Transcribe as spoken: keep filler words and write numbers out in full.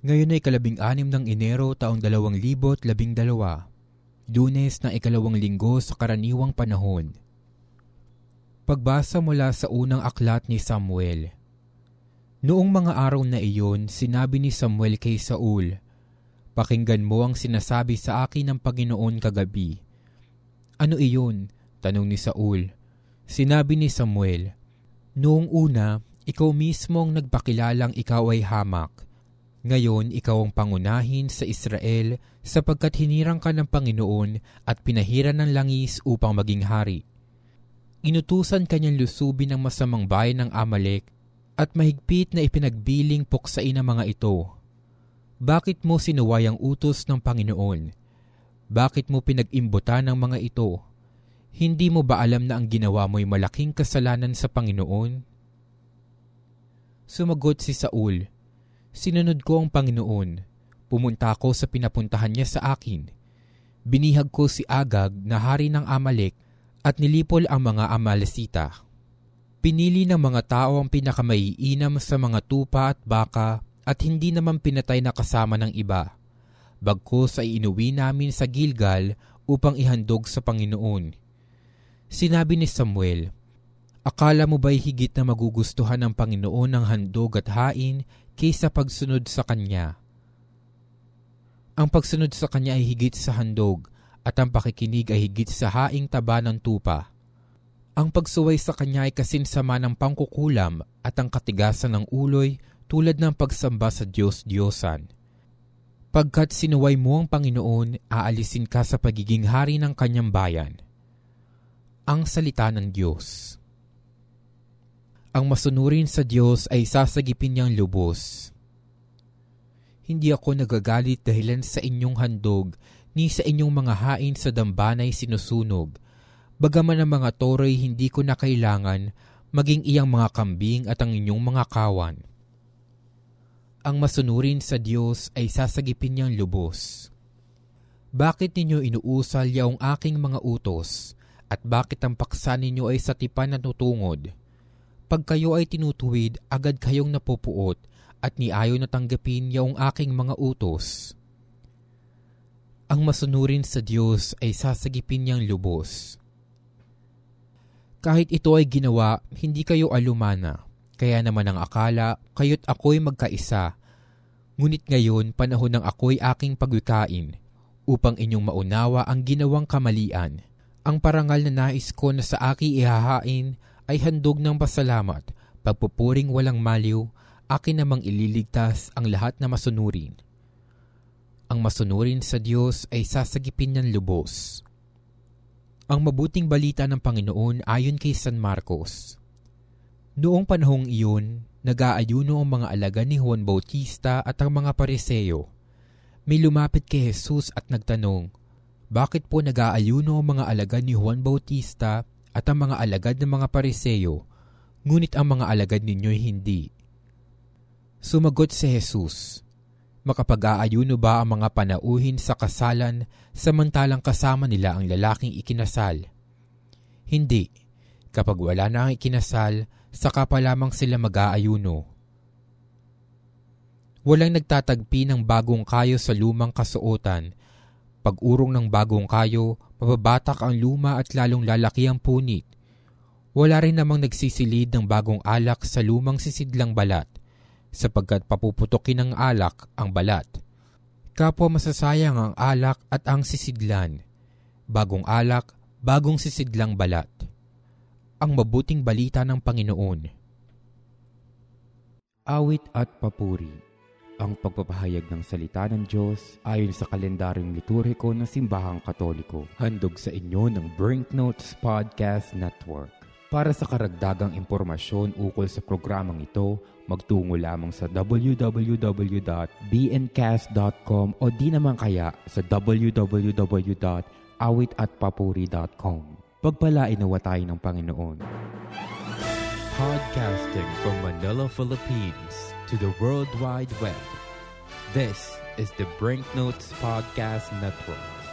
Ngayon ay kalabing anim ng Enero taong dalawang libo't labing dalawa, Lunes ng ikalawang linggo sa karaniwang panahon. Pagbasa mula sa unang aklat ni Samuel. Noong mga araw na iyon, sinabi ni Samuel kay Saul, "Pakinggan mo ang sinasabi sa akin ng Panginoon kagabi." "Ano iyon?" tanong ni Saul. Sinabi ni Samuel, "Noong una, ikaw mismo ang nagpakilalang ikaw ay hamak. Ngayon, ikaw ang pangunahin sa Israel sapagkat hinirang ka ng Panginoon at pinahiran ng langis upang maging hari. Inutusan kanyang lusubin ang masamang bayan ng Amalek at mahigpit na ipinagbiling puksain ang mga ito. Bakit mo sinuway ang utos ng Panginoon? Bakit mo pinag-imbutan ang mga ito? Hindi mo ba alam na ang ginawa mo'y malaking kasalanan sa Panginoon?" Sumagot si Saul, "Sinunod ko ang Panginoon. Pumunta ako sa pinapuntahan niya sa akin. Binihag ko si Agag na hari ng Amalek at nilipol ang mga Amalesita. Pinili ng mga tao ang pinakamaiinam sa mga tupa at baka at hindi naman pinatay na kasama ng iba. Bagkus ay inuwi namin sa Gilgal upang ihandog sa Panginoon." Sinabi ni Samuel, "Akala mo ba'y higit na magugustuhan ng Panginoon ang handog at hain kaysa pagsunod sa Kanya? Ang pagsunod sa Kanya ay higit sa handog at ang pakikinig ay higit sa haing taba ng tupa. Ang pagsuway sa Kanya ay kasinsama ng pangkukulam at ang katigasan ng uloy tulad ng pagsamba sa Diyos-Diyosan. Pagkat sinuway mo ang Panginoon, aalisin ka sa pagiging hari ng Kanyang bayan." Ang salita ng Diyos. Ang masunurin sa Diyos ay sasagipin niyang lubos. Hindi ako nagagalit dahilan sa inyong handog, ni sa inyong mga hain sa dambanay sinusunog. Bagaman ang mga toro'y hindi ko na kailangan, maging iyang mga kambing at ang inyong mga kawan. Ang masunurin sa Diyos ay sasagipin niyang lubos. Bakit ninyo inuusal yaong aking mga utos, at bakit ang paksa ninyo ay sa tipan na tutungod? Pag kayo ay tinutuwid, agad kayong napupuot at niayon na tanggapin yaong aking mga utos. Ang masunurin sa Diyos ay sasagipin niyang lubos. Kahit ito ay ginawa, hindi kayo alumana. Kaya naman ang akala, kayo't ako'y magkaisa. Ngunit ngayon, panahon ng ako'y aking pagwikain, upang inyong maunawa ang ginawang kamalian. Ang parangal na nais ko na sa aki ihahain ay handog ng pasalamat, pagpupuring walang maliw, akin namang ililigtas ang lahat na masunurin. Ang masunurin sa Diyos ay sasagipin niyang lubos. Ang mabuting balita ng Panginoon ayon kay San Marcos. Noong panahong iyon, nag-aayuno ang mga alagad ni Juan Bautista at ang mga Pariseo. May lumapit kay Jesus at nagtanong, "Bakit po nag-aayuno ang mga alagad ni Juan Bautista at ang mga alagad ng mga Pariseo, ngunit ang mga alagad ninyo'y hindi?" Sumagot si Jesus, "Makapag-aayuno ba ang mga panauhin sa kasalan samantalang kasama nila ang lalaking ikinasal? Hindi. Kapag wala na ang ikinasal, saka pa lamang sila mag-aayuno. Walang nagtatagpi ng bagong kayo sa lumang kasuotan. Pag-urong ng bagong kayo, mababatak ang luma at lalong lalaki ang punit. Wala rin namang nagsisilid ng bagong alak sa lumang sisidlang balat, sapagkat papuputukin ng alak ang balat. Kapwa masasayang ang alak at ang sisidlan. Bagong alak, bagong sisidlang balat." Ang mabuting balita ng Panginoon. Awit at papuri. Ang pagpapahayag ng salita ng Diyos ayon sa kalendaryong liturhiko ng Simbahang Katoliko. Handog sa inyo ng Brinknotes Podcast Network. Para sa karagdagang impormasyon ukol sa programang ito, magtungo lamang sa w w w dot b n cast dot com o di naman kaya sa w w w dot awit at papuri dot com. Pagpalain nawa tayo ng Panginoon. Podcasting from Manila, Philippines to the World Wide Web. This is the Brinknotes Podcast Network.